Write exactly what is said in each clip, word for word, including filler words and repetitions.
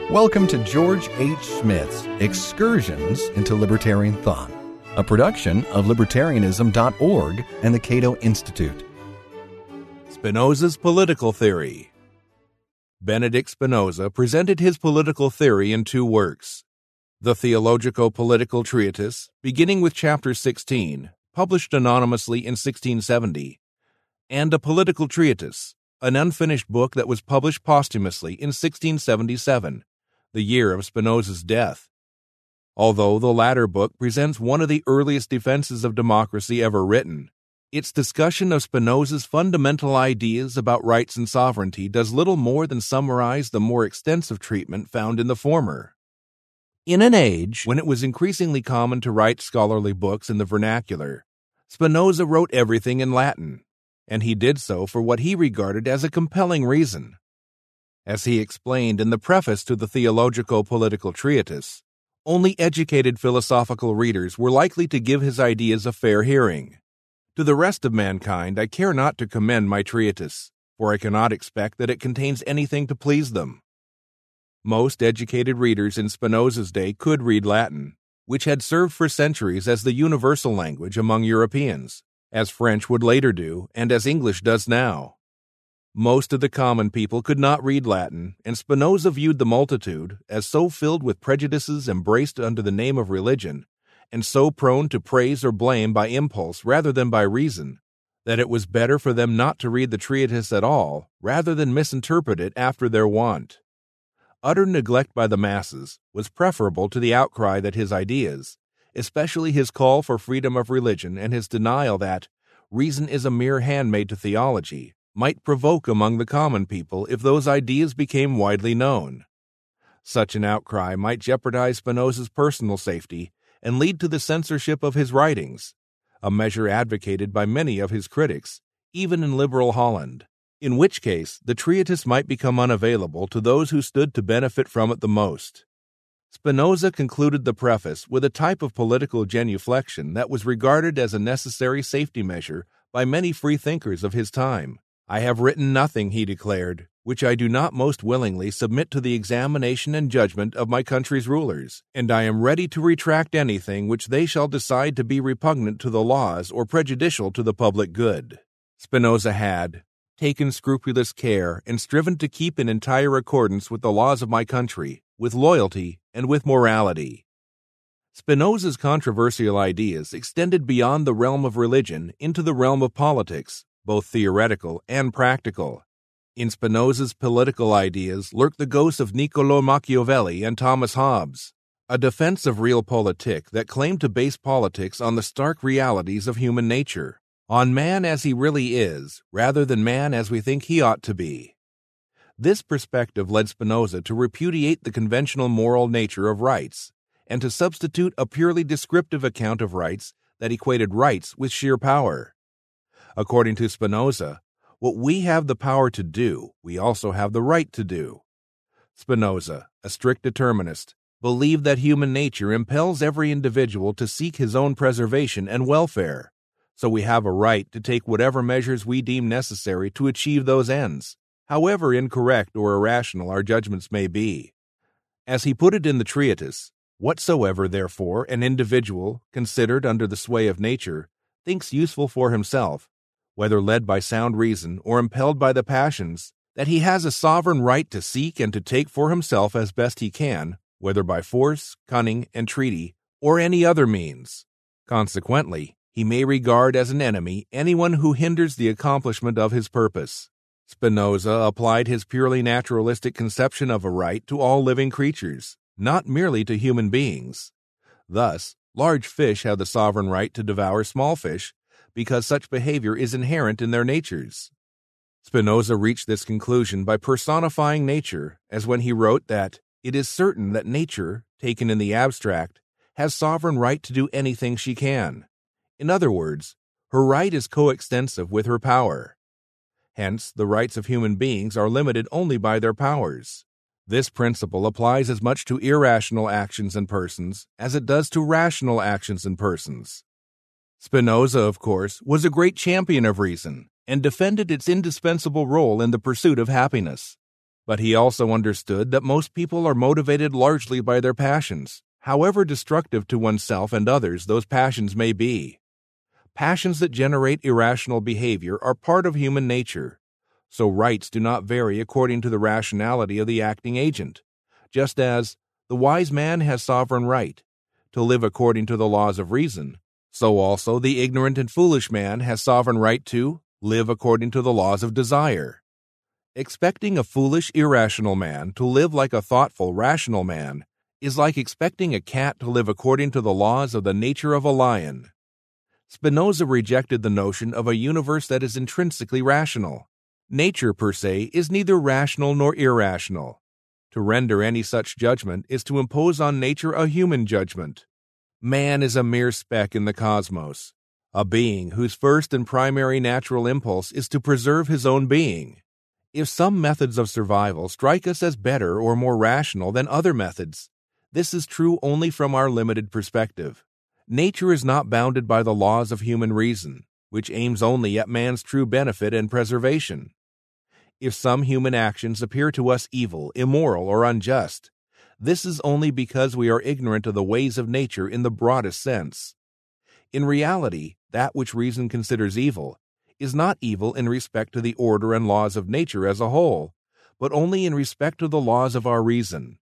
Welcome to George H. Smith's Excursions into Libertarian Thought, a production of libertarianism dot org and the Cato Institute. Spinoza's Political Theory. Benedict Spinoza presented his political theory in two works: the Theologico-Political Treatise, beginning with chapter sixteen, published anonymously in sixteen seventy, and a Political Treatise, an unfinished book that was published posthumously in sixteen seventy-seven, the year of Spinoza's death. Although the latter book presents one of the earliest defenses of democracy ever written, its discussion of Spinoza's fundamental ideas about rights and sovereignty does little more than summarize the more extensive treatment found in the former. In an age when it was increasingly common to write scholarly books in the vernacular, Spinoza wrote everything in Latin, and he did so for what he regarded as a compelling reason. As he explained in the preface to the Theologico-Political Treatise, only educated philosophical readers were likely to give his ideas a fair hearing. To the rest of mankind I care not to commend my treatise, for I cannot expect that it contains anything to please them. Most educated readers in Spinoza's day could read Latin, which had served for centuries as the universal language among Europeans, as French would later do and as English does now. Most of the common people could not read Latin, and Spinoza viewed the multitude as so filled with prejudices embraced under the name of religion, and so prone to praise or blame by impulse rather than by reason, that it was better for them not to read the treatise at all, rather than misinterpret it after their wont. Utter neglect by the masses was preferable to the outcry that his ideas, especially his call for freedom of religion and his denial that reason is a mere handmaid to theology, might provoke among the common people if those ideas became widely known. Such an outcry might jeopardize Spinoza's personal safety and lead to the censorship of his writings, a measure advocated by many of his critics, even in liberal Holland, in which case the treatise might become unavailable to those who stood to benefit from it the most. Spinoza concluded the preface with a type of political genuflection that was regarded as a necessary safety measure by many freethinkers of his time. "I have written nothing," he declared, "which I do not most willingly submit to the examination and judgment of my country's rulers, and I am ready to retract anything which they shall decide to be repugnant to the laws or prejudicial to the public good." Spinoza had taken scrupulous care and striven to keep in entire accordance with the laws of my country, with loyalty and with morality. Spinoza's controversial ideas extended beyond the realm of religion into the realm of politics, both theoretical and practical. In Spinoza's political ideas lurked the ghosts of Niccolò Machiavelli and Thomas Hobbes, a defense of realpolitik that claimed to base politics on the stark realities of human nature, on man as he really is, rather than man as we think he ought to be. This perspective led Spinoza to repudiate the conventional moral nature of rights, and to substitute a purely descriptive account of rights that equated rights with sheer power. According to Spinoza, what we have the power to do, we also have the right to do. Spinoza, a strict determinist, believed that human nature impels every individual to seek his own preservation and welfare, so we have a right to take whatever measures we deem necessary to achieve those ends, however incorrect or irrational our judgments may be. As he put it in the treatise, whatsoever, therefore, an individual, considered under the sway of nature, thinks useful for himself, whether led by sound reason or impelled by the passions, that he has a sovereign right to seek and to take for himself as best he can, whether by force, cunning, entreaty, or any other means. Consequently, he may regard as an enemy anyone who hinders the accomplishment of his purpose. Spinoza applied his purely naturalistic conception of a right to all living creatures, not merely to human beings. Thus, large fish have the sovereign right to devour small fish, because such behavior is inherent in their natures. Spinoza reached this conclusion by personifying nature, as when he wrote that it is certain that nature, taken in the abstract, has sovereign right to do anything she can. In other words, her right is coextensive with her power. Hence, the rights of human beings are limited only by their powers. This principle applies as much to irrational actions and persons as it does to rational actions and persons. Spinoza, of course, was a great champion of reason and defended its indispensable role in the pursuit of happiness. But he also understood that most people are motivated largely by their passions, however destructive to oneself and others those passions may be. Passions that generate irrational behavior are part of human nature, so rights do not vary according to the rationality of the acting agent, just as the wise man has sovereign right to live according to the laws of reason, so also the ignorant and foolish man has sovereign right to live according to the laws of desire. Expecting a foolish, irrational man to live like a thoughtful, rational man is like expecting a cat to live according to the laws of the nature of a lion. Spinoza rejected the notion of a universe that is intrinsically rational. Nature, per se, is neither rational nor irrational. To render any such judgment is to impose on nature a human judgment. Man is a mere speck in the cosmos, a being whose first and primary natural impulse is to preserve his own being. If some methods of survival strike us as better or more rational than other methods, this is true only from our limited perspective. Nature is not bounded by the laws of human reason, which aims only at man's true benefit and preservation. If some human actions appear to us evil, immoral, or unjust, this is only because we are ignorant of the ways of nature in the broadest sense. In reality, that which reason considers evil is not evil in respect to the order and laws of nature as a whole, but only in respect to the laws of our reason.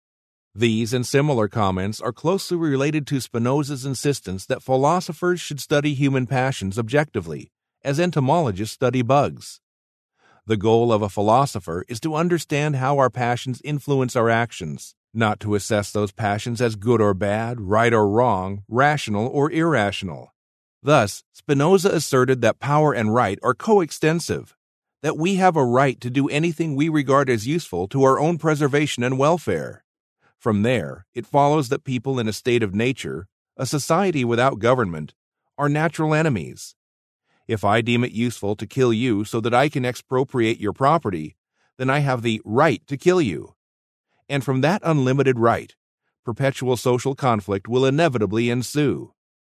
These and similar comments are closely related to Spinoza's insistence that philosophers should study human passions objectively, as entomologists study bugs. The goal of a philosopher is to understand how our passions influence our actions, not to assess those passions as good or bad, right or wrong, rational or irrational. Thus, Spinoza asserted that power and right are coextensive, that we have a right to do anything we regard as useful to our own preservation and welfare. From there, it follows that people in a state of nature, a society without government, are natural enemies. If I deem it useful to kill you so that I can expropriate your property, then I have the right to kill you. And from that unlimited right, perpetual social conflict will inevitably ensue.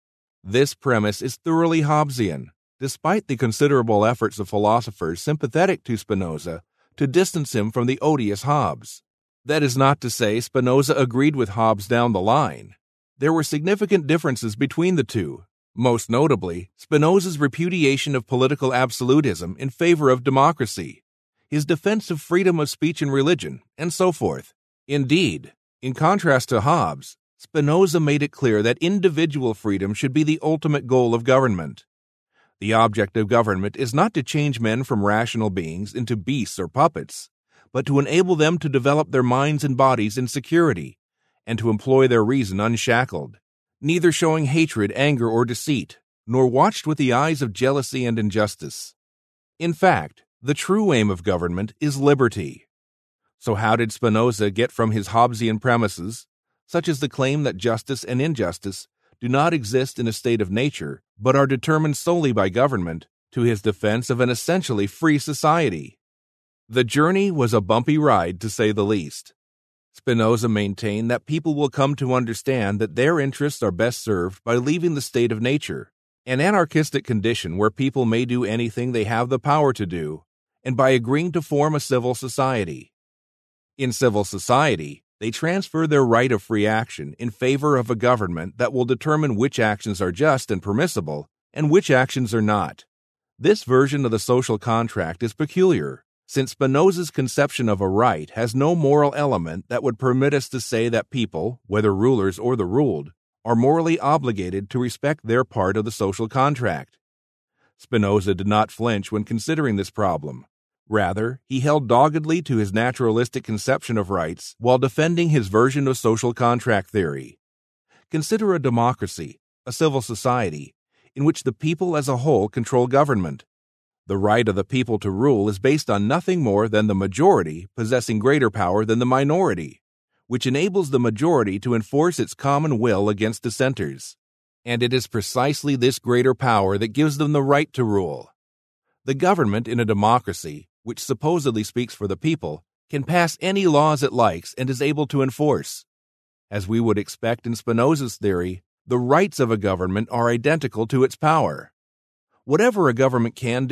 This premise is thoroughly Hobbesian, despite the considerable efforts of philosophers sympathetic to Spinoza to distance him from the odious Hobbes. That is not to say Spinoza agreed with Hobbes down the line. There were significant differences between the two, most notably Spinoza's repudiation of political absolutism in favor of democracy, his defense of freedom of speech and religion, and so forth. Indeed, in contrast to Hobbes, Spinoza made it clear that individual freedom should be the ultimate goal of government. The object of government is not to change men from rational beings into beasts or puppets, but to enable them to develop their minds and bodies in security, and to employ their reason unshackled, neither showing hatred, anger, or deceit, nor watched with the eyes of jealousy and injustice. In fact, the true aim of government is liberty. So how did Spinoza get from his Hobbesian premises, such as the claim that justice and injustice do not exist in a state of nature, but are determined solely by government, to his defense of an essentially free society? The journey was a bumpy ride, to say the least. Spinoza maintained that people will come to understand that their interests are best served by leaving the state of nature, an anarchistic condition where people may do anything they have the power to do, and by agreeing to form a civil society. In civil society, they transfer their right of free action in favor of a government that will determine which actions are just and permissible and which actions are not. This version of the social contract is peculiar, since Spinoza's conception of a right has no moral element that would permit us to say that people, whether rulers or the ruled, are morally obligated to respect their part of the social contract. Spinoza did not flinch when considering this problem. Rather, he held doggedly to his naturalistic conception of rights while defending his version of social contract theory. Consider a democracy, a civil society, in which the people as a whole control government. The right of the people to rule is based on nothing more than the majority possessing greater power than the minority, which enables the majority to enforce its common will against dissenters. And it is precisely this greater power that gives them the right to rule. The government in a democracy, which supposedly speaks for the people, can pass any laws it likes and is able to enforce. As we would expect in Spinoza's theory, the rights of a government are identical to its power. Whatever a government can do,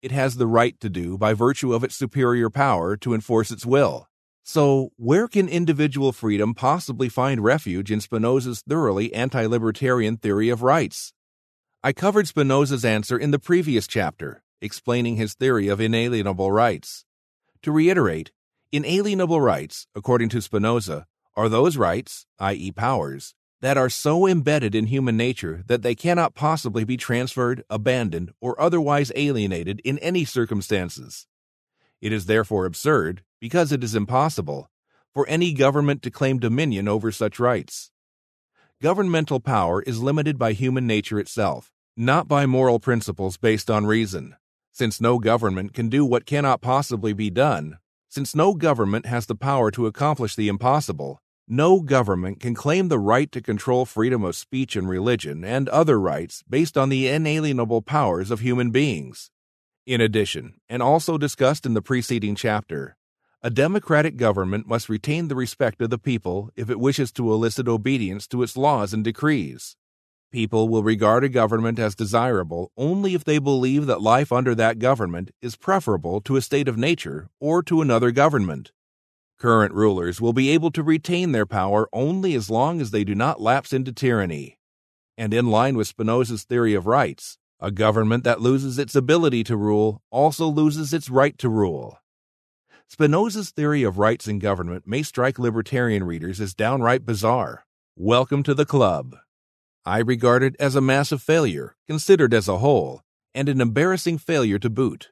it has the right to do by virtue of its superior power to enforce its will. So, where can individual freedom possibly find refuge in Spinoza's thoroughly anti-libertarian theory of rights? I covered Spinoza's answer in the previous chapter, explaining his theory of inalienable rights. To reiterate, inalienable rights, according to Spinoza, are those rights, that is powers, that are so embedded in human nature that they cannot possibly be transferred, abandoned, or otherwise alienated in any circumstances. It is therefore absurd, because it is impossible, for any government to claim dominion over such rights. Governmental power is limited by human nature itself, not by moral principles based on reason. Since no government can do what cannot possibly be done, since no government has the power to accomplish the impossible, no government can claim the right to control freedom of speech and religion and other rights based on the inalienable powers of human beings. In addition, and also discussed in the preceding chapter, a democratic government must retain the respect of the people if it wishes to elicit obedience to its laws and decrees. People will regard a government as desirable only if they believe that life under that government is preferable to a state of nature or to another government. Current rulers will be able to retain their power only as long as they do not lapse into tyranny. And in line with Spinoza's theory of rights, a government that loses its ability to rule also loses its right to rule. Spinoza's theory of rights in government may strike libertarian readers as downright bizarre. Welcome to the club. I regard it as a massive failure, considered as a whole, and an embarrassing failure to boot.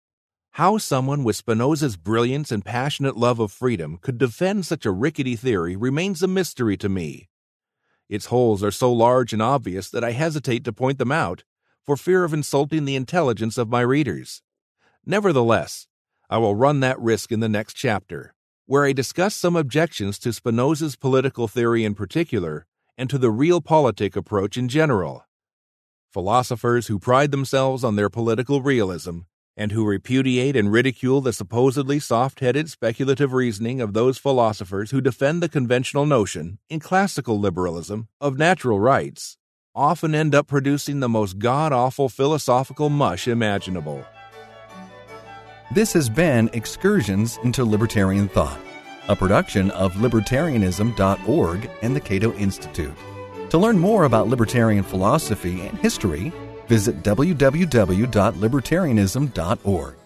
How someone with Spinoza's brilliance and passionate love of freedom could defend such a rickety theory remains a mystery to me. Its holes are so large and obvious that I hesitate to point them out, for fear of insulting the intelligence of my readers. Nevertheless, I will run that risk in the next chapter, where I discuss some objections to Spinoza's political theory in particular, and to the realpolitik approach in general. Philosophers who pride themselves on their political realism, and who repudiate and ridicule the supposedly soft-headed speculative reasoning of those philosophers who defend the conventional notion, in classical liberalism, of natural rights, often end up producing the most god-awful philosophical mush imaginable. This has been Excursions into Libertarian Thought, a production of libertarianism dot org and the Cato Institute. To learn more about libertarian philosophy and history, visit w w w dot libertarianism dot org.